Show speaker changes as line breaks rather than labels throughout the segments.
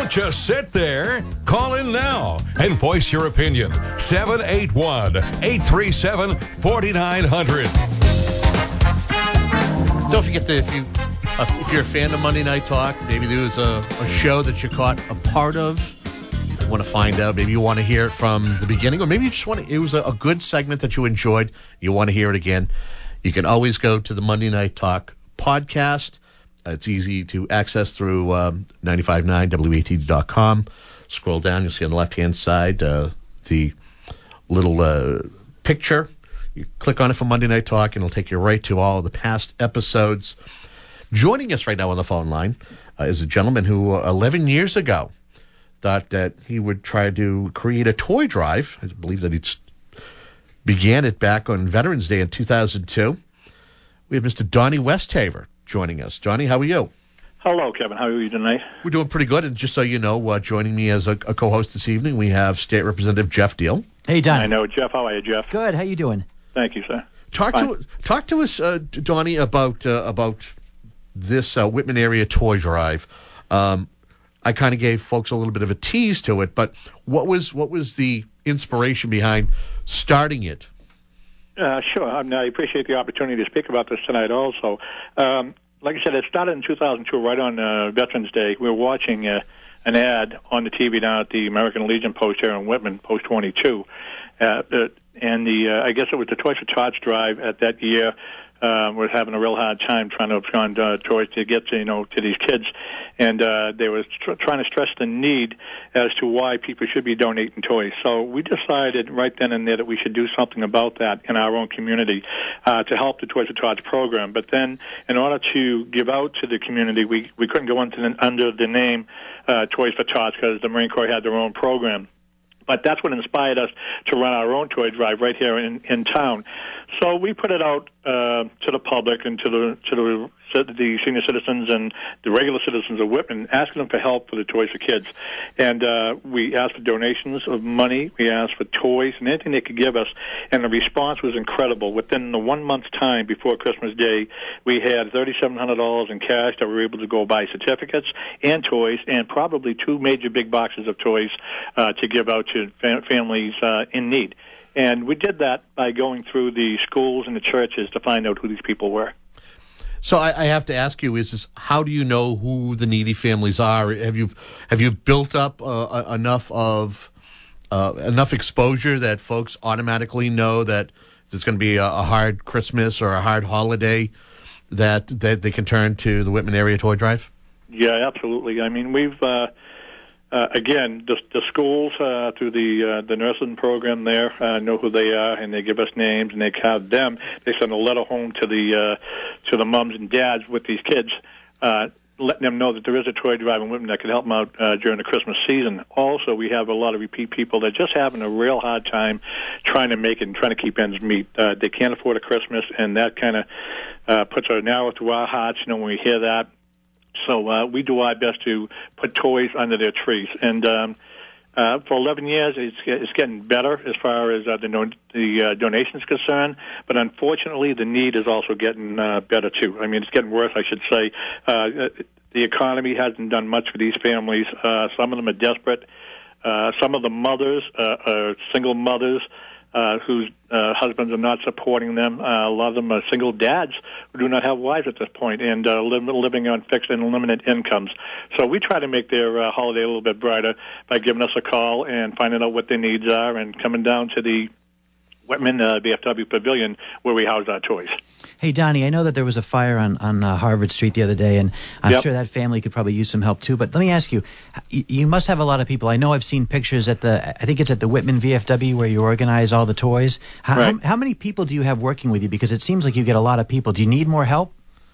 Don't just sit there. Call in now and voice your opinion. 781-837-4900.
Don't forget that if you're a fan of Monday Night Talk, maybe there was a show that you caught a part of, you want to find out, maybe you want to hear it from the beginning, or maybe you just want to, it was a good segment that you enjoyed, you want to hear it again, you can always go to the Monday Night Talk podcast. It's easy to access through 959WATD.com. Scroll down, you'll see on the left-hand side the little picture. You click on it for Monday Night Talk, and it'll take you right to all of the past episodes. Joining us right now on the phone line is a gentleman who 11 years ago thought that he would try to create a toy drive. I believe that he began it back on Veterans Day in 2002. We have Mr. Donnie Westhaver joining us. Johnny, how are you?
Hello, Kevin. How are you tonight?
We're doing pretty good. And just so you know, joining me as a co-host this evening, we have State Representative Jeff Deal.
Hey, Donnie.
I know. Jeff, how are you, Jeff?
Good. How you doing?
Thank you, sir.
Talk to us, Donnie, about this Whitman area toy drive. I kind of gave folks a little bit of a tease to it, but what was the inspiration behind starting it?
Sure. I appreciate the opportunity to speak about this tonight also. Like I said, it started in 2002, right on Veterans Day. We were watching an ad on the TV down at the American Legion post here in Whitman, Post 22. I guess it was the Toys for Tots drive at that year. Was having a real hard time trying to find toys to get to these kids, and they were trying to stress the need as to why people should be donating toys. So we decided right then and there that we should do something about that in our own community to help the Toys for Tots program. But then, in order to give out to the community, we couldn't go under the name Toys for Tots because the Marine Corps had their own program. But that's what inspired us to run our own toy drive right here in town. So we put it out to the public and to the senior citizens and the regular citizens of Whitman, asking them for help for the Toys for Kids. And we asked for donations of money. We asked for toys and anything they could give us. And the response was incredible. Within the 1 month's time before Christmas Day, we had $3,700 in cash that we were able to go buy certificates and toys and probably 2 major big boxes of toys to give out to families in need. And we did that by going through the schools and the churches to find out who these people were.
So I have to ask you: how do you know who the needy families are? Have you built up enough exposure that folks automatically know that there's going to be a hard Christmas or a hard holiday that they can turn to the Whitman Area Toy Drive?
Yeah, absolutely. I mean, we've again, the schools through the nursing program there know who they are, and they give us names, and they count them. They send a letter home to the moms and dads with these kids, letting them know that there is a toy drive in Whitman that can help them out during the Christmas season. Also, we have a lot of repeat people that just having a real hard time trying to make it and trying to keep ends meet. They can't afford a Christmas, and that kind of puts a narrow to our hearts, when we hear that. So we do our best to put toys under their trees. And for 11 years, it's getting better as far as the donations concerned. But unfortunately, the need is also getting better, too. I mean, it's getting worse, I should say. The economy hasn't done much for these families. Some of them are desperate. Some of the mothers are single mothers whose husbands are not supporting them. A lot of them are single dads who do not have wives at this point and living on fixed and limited incomes. So we try to make their holiday a little bit brighter by giving us a call and finding out what their needs are and coming down to the Whitman VFW Pavilion where we house our toys.
Hey, Donnie, I know that there was a fire on Harvard Street the other day, and I'm sure that family could probably use some help, too. But let me ask you, you must have a lot of people. I know I've seen pictures I think it's at the Whitman VFW where you organize all the toys. How many people do you have working with you? Because it seems like you get a lot of people. Do you need more help?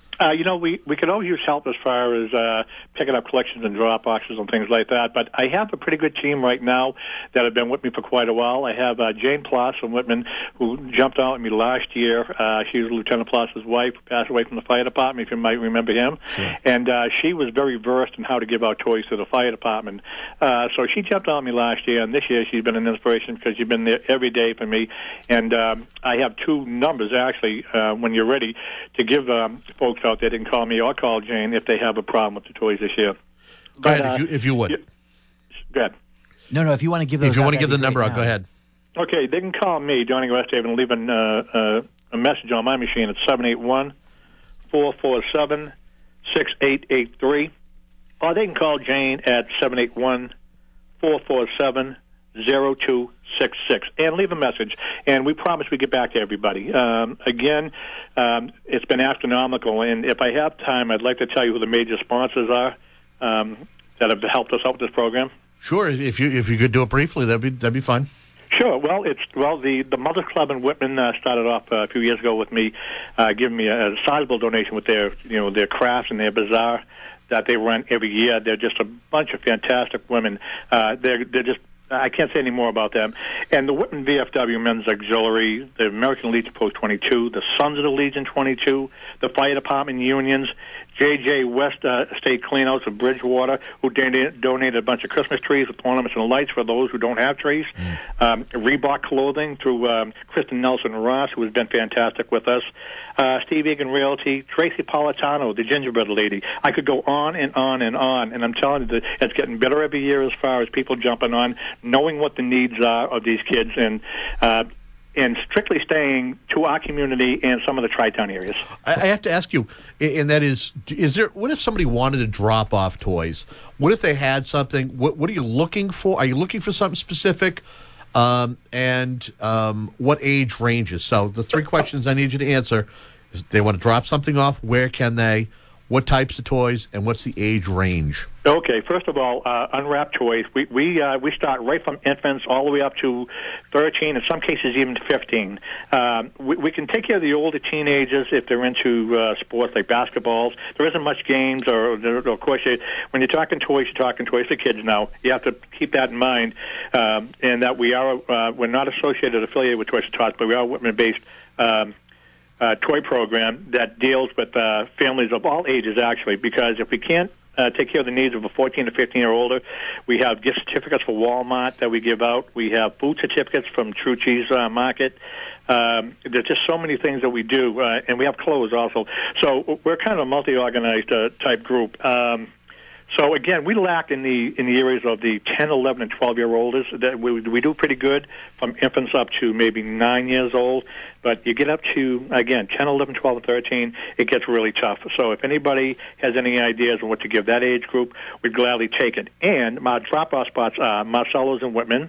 We could always use help as far as picking up collections and drop boxes and things like that. But I have a pretty good team right now that have been with me for quite a while. I have Jane Ploss from Whitman, who jumped out at me last year. She was Lieutenant Ploss's wife, who passed away from the fire department, if you might remember him.
Sure.
And she was very versed in how to give out toys to the fire department. So she jumped out at me last year, and this year she's been an inspiration because she's been there every day for me. And I have 2 numbers, actually, when you're ready, to give folks out there that can call me or call Jane if they have a problem with the toys this year.
Go ahead, if you would.
Go ahead.
No, if you want to give those
If you
out,
want to give the
that'd be
number
great
out,
now.
go ahead.
Okay, they can call me, Johnny Westhaven, and leave a message on my machine at 781-447-6883. Or they can call Jane at 781-447-0266 and leave a message. And we promise we get back to everybody. Again, it's been astronomical. And if I have time, I'd like to tell you who the major sponsors are that have helped us out with this program.
Sure, if you could do it briefly, that'd be fun.
Sure. Well, the Mothers Club in Whitman started off a few years ago with me giving me a sizable donation with their crafts and their bazaar that they run every year. They're just a bunch of fantastic women. They're just, I can't say any more about them. And the Whitman VFW Men's Auxiliary, the American Legion Post 22, the Sons of the Legion 22, the Fire Department unions, J.J. West Estate Cleanouts of Bridgewater, who donated a bunch of Christmas trees with ornaments and lights for those who don't have trees. Reebok Clothing through Kristen Nelson Ross, who has been fantastic with us. Steve Egan Realty, Tracy Politano, the gingerbread lady. I could go on and on and on, and I'm telling you that it's getting better every year as far as people jumping on, knowing what the needs are of these kids, and strictly staying to our community and some of the Tri-Town areas.
I have to ask you, and that is there? What if somebody wanted to drop off toys? What if they had something? What are you looking for? Are you looking for something specific? And what age ranges? So the three questions I need you to answer is: they want to drop something off. Where can they? What types of toys? And what's the age range?
Okay, first of all, unwrapped toys. We start right from infants all the way up to 13, in some cases even 15. We can take care of the older teenagers if they're into sports like basketballs. There isn't much games, or of course, when you're talking toys for kids now. You have to keep that in mind, and that we're not associated, affiliated with Toys for Tots, but we are a Whitman-based toy program that deals with families of all ages, actually, because if we can't take care of the needs of a 14 to 15-year older, we have gift certificates for Walmart that we give out. We have food certificates from True Cheese Market. There's just so many things that we do, and we have clothes also. So we're kind of a multi-organized type group. So again, we lack in the areas of the 10, 11, and 12-year-olds. That we do pretty good from infants up to maybe 9 years old. But you get up to, again, 10, 11, 12, and 13, it gets really tough. So if anybody has any ideas on what to give that age group, we'd gladly take it. And my drop-off spots are Marcello's in Whitman.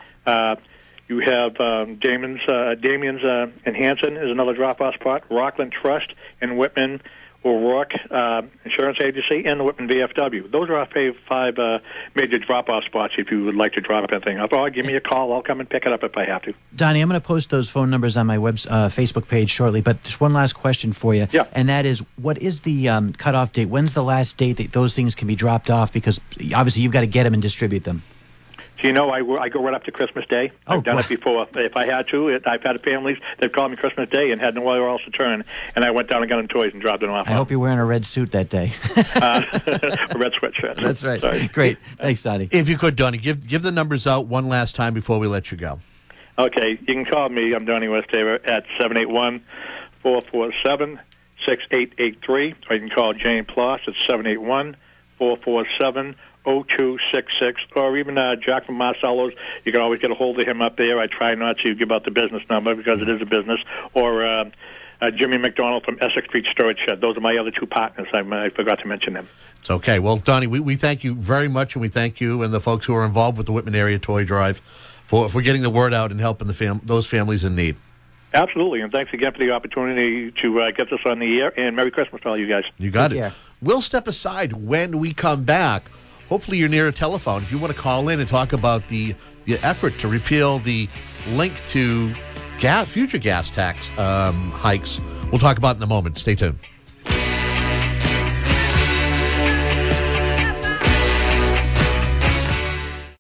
You have Damien's in Hanson is another drop-off spot. Rockland Trust in Whitman. O'Rourke Insurance Agency, and the Whitman VFW. Those are our five major drop-off spots if you would like to drop anything off. Or give me a call. I'll come and pick it up if I have to.
Donnie, I'm going to post those phone numbers on my Facebook page shortly, but just one last question for you.
Yeah.
And that is, what is the cutoff date? When's the last date that those things can be dropped off? Because obviously you've got to get them and distribute them.
Do you know I go right up to Christmas Day? I've done it before. If I had to, I've had families that called me Christmas Day and had nowhere else to turn, and I went down and got them toys and dropped them off.
I hope you're wearing a red suit that day.
A red sweatshirt.
That's right.
Sorry.
Great. Thanks, Donnie.
If you could, Donnie, give the numbers out one last time before we let you go.
Okay, you can call me. I'm Donnie Westhaver at 781-447-6883, or you can call Jane Ploss at 781-447-0266, or even Jack from Marcello's. You can always get a hold of him up there. I try not to give out the business number because it is a business. Or Jimmy McDonald from Essex Street Storage Shed. Those are my other two partners. I forgot to mention them.
It's okay. Well, Donnie, we thank you very much, and we thank you and the folks who are involved with the Whitman Area Toy Drive for getting the word out and helping those families in need.
Absolutely, and thanks again for the opportunity to get this on the air, and Merry Christmas to all you guys.
You got it.
Yeah.
We'll step aside when we come back. Hopefully you're near a telephone. If you want to call in and talk about the effort to repeal the link to future gas tax hikes, we'll talk about it in a moment. Stay tuned.